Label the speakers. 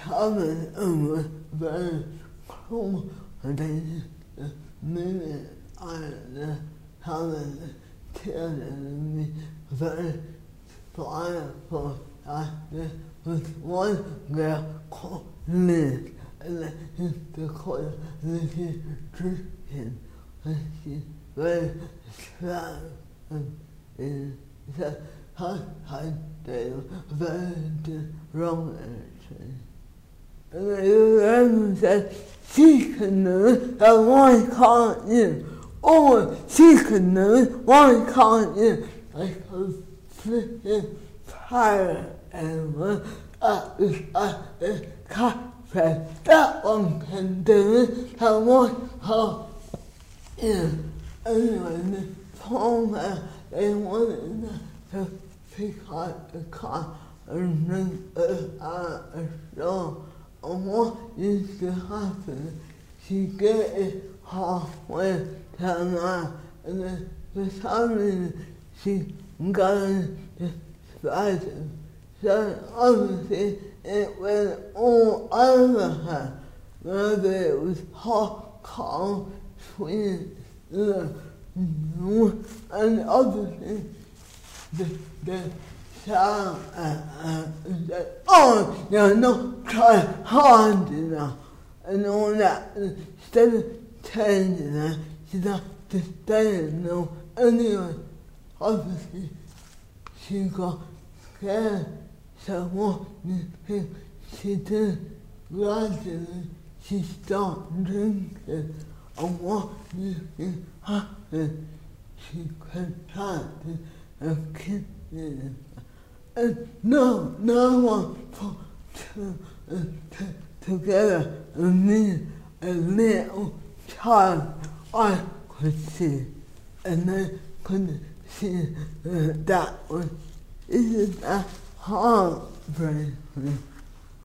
Speaker 1: 他们very close related maybe他们天人的 very powerful with one girl called Liz, and the call Lizzie Christian, and she's very strong and said her they very wrong actually. And the said she can learn and one can't in, or she can learn one can't in, like a flipping fire and one cafe. That one can do it, and one can't in. Anyway, the phone they wanted to pick out the car and bring a store. And what used to happen, she get it halfway down there, and then for some reason she got the spider. So obviously it went all over her, whether it was hot, cold, sweet, and obviously the sound said, oh, you're not trying hard enough, and all that. Instead of changing her, she had to stay no. Anyway, obviously she got scared, so what she did, gradually she stopped drinking, and what happened, she contracted a kidney. And no one put together me a little child I could see, and I couldn't see that one. Isn't that heartbreaking?